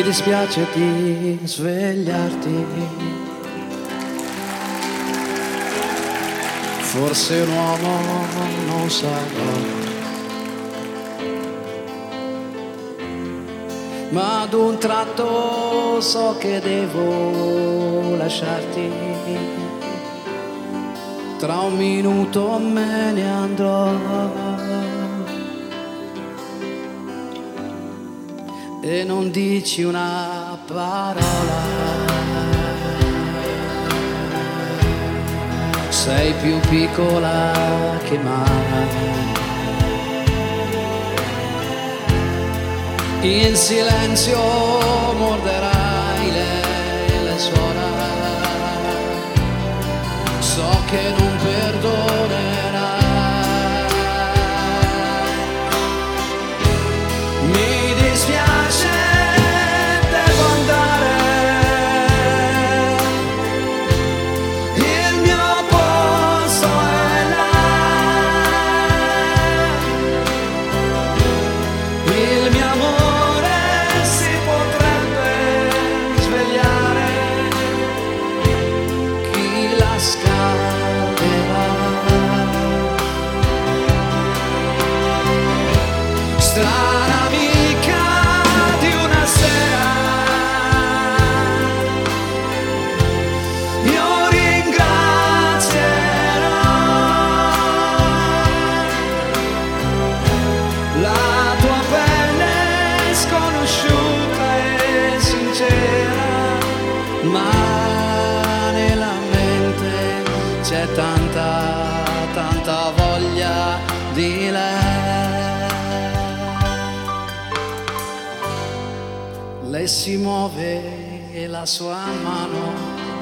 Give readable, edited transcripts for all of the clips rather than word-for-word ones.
Mi dispiace di svegliarti, forse un uomo non sa, ma ad un tratto so che devo lasciarti. Tra un minuto me ne andrò e non dici una parola. Sei più piccola che mai. In silenzio morderai le suola. So che non perdonerai. Mi dispiace, devo andare. Il mio posto è là. Il mio amore si potrebbe svegliare. Chi la scalderà? Strana amica di una sera, io ringrazierò la tua pelle sconosciuta e sincera, ma nella mente c'è tanta voglia di lei. Lei si muove e la sua mano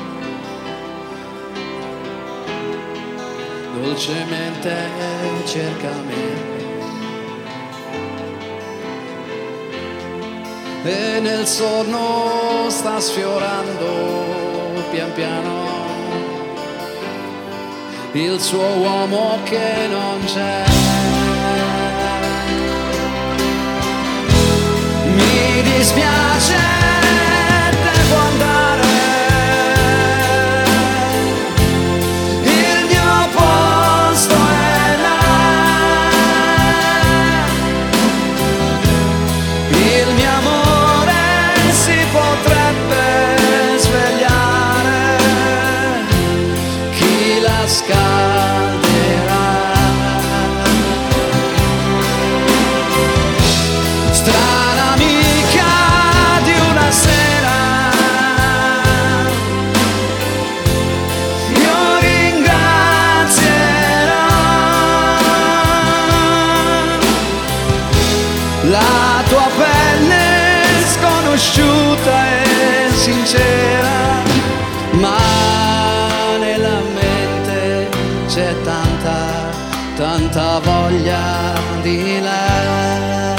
dolcemente cerca me, e nel sonno sta sfiorando pian piano il suo uomo che non c'è. Mi dispiace, devo andare. Il mio posto è là. Il mio amore si potrebbe svegliare. Chi la scalderà? Strana amica di una sera, io ringrazierò la tua pelle sconosciuta e sincera, ma nella mente c'è tanta voglia di lei.